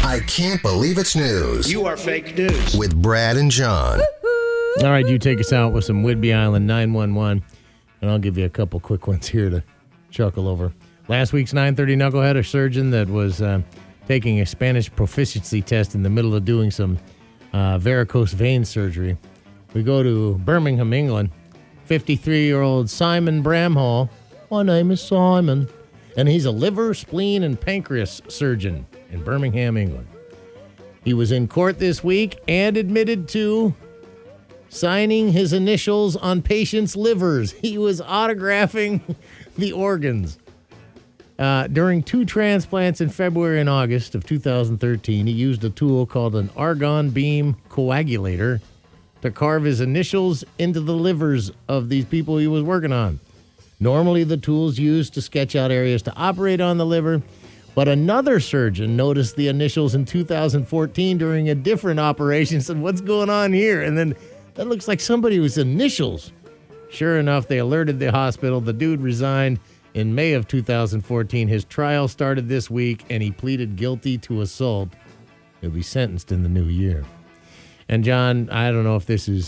I Can't Believe It's News. You are fake news. With Brad and John. All right, you take us out with some Whidbey Island 911, and I'll give you a couple quick ones here to chuckle over. Last week's 9:30 knucklehead, a surgeon that was taking a Spanish proficiency test in the middle of doing some varicose vein surgery. We go to Birmingham, England. 53-year-old Simon Bramhall. My name is Simon. And he's a liver, spleen, and pancreas surgeon in Birmingham, England. He was in court this week and admitted to signing his initials on patients' livers. He was autographing the organs. During 2 transplants in February and August of 2013, he used a tool called an argon beam coagulator to carve his initials into the livers of these people he was working on. Normally, the tool's used to sketch out areas to operate on the liver, but another surgeon noticed the initials in 2014 during a different operation. Said, "What's going on here?" And then that looks like somebody's initials. Sure enough, they alerted the hospital. The dude resigned in May of 2014. His trial started this week, and he pleaded guilty to assault. He'll be sentenced in the new year. And John, I don't know if this is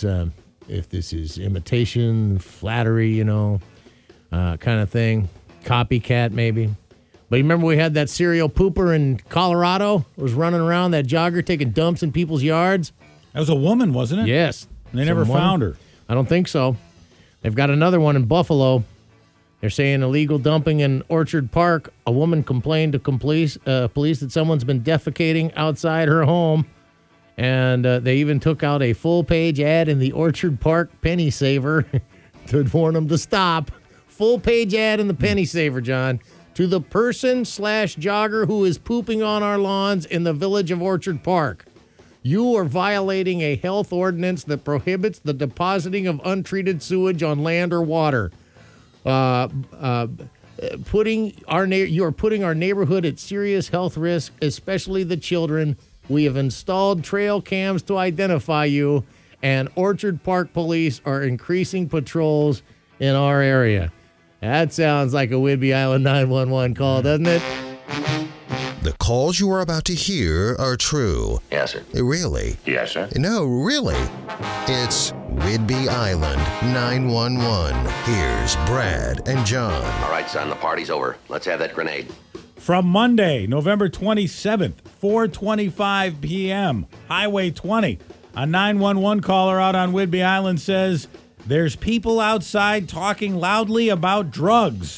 imitation, flattery, kind of thing, copycat maybe. But you remember we had that serial pooper in Colorado who was running around, that jogger taking dumps in people's yards? That was a woman, wasn't it? Yes. And they never found her. I don't think so. They've got another one in Buffalo. They're saying illegal dumping in Orchard Park. A woman complained to police that someone's been defecating outside her home. And they even took out a full-page ad in the Orchard Park Penny Saver to warn them to stop. Full-page ad in the Penny Saver, John. To the person/jogger who is pooping on our lawns in the village of Orchard Park. You are violating a health ordinance that prohibits the depositing of untreated sewage on land or water. You are putting our neighborhood at serious health risk, especially the children. We have installed trail cams to identify you, and Orchard Park police are increasing patrols in our area. That sounds like a Whidbey Island 911 call, doesn't it? The calls you are about to hear are true. Yes, sir. Really? Yes, sir. No, really. It's Whidbey Island 911. Here's Brad and John. All right, son, the party's over. Let's have that grenade. From Monday, November 27th, 4:25 p.m., Highway 20. A 911 caller out on Whidbey Island says, "There's people outside talking loudly about drugs."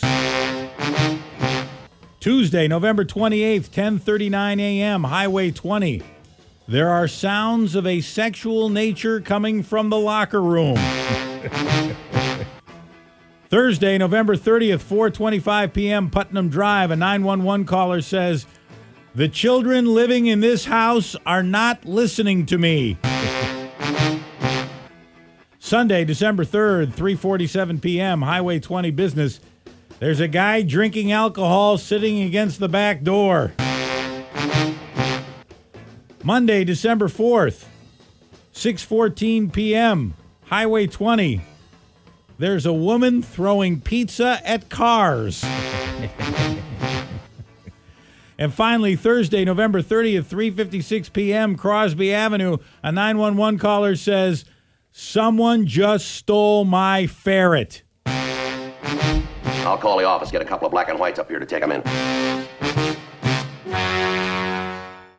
Tuesday, November 28th, 10:39 a.m., Highway 20. "There are sounds of a sexual nature coming from the locker room." Thursday, November 30th, 4:25 p.m., Putnam Drive. A 911 caller says, "The children living in this house are not listening to me." Sunday, December 3rd, 3:47 p.m., Highway 20 Business. "There's a guy drinking alcohol sitting against the back door." Monday, December 4th, 6:14 p.m., Highway 20. "There's a woman throwing pizza at cars." And finally, Thursday, November 30th, 3:56 p.m., Crosby Avenue. A 911 caller says, "Someone just stole my ferret." I'll call the office, get a couple of black and whites up here to take them in.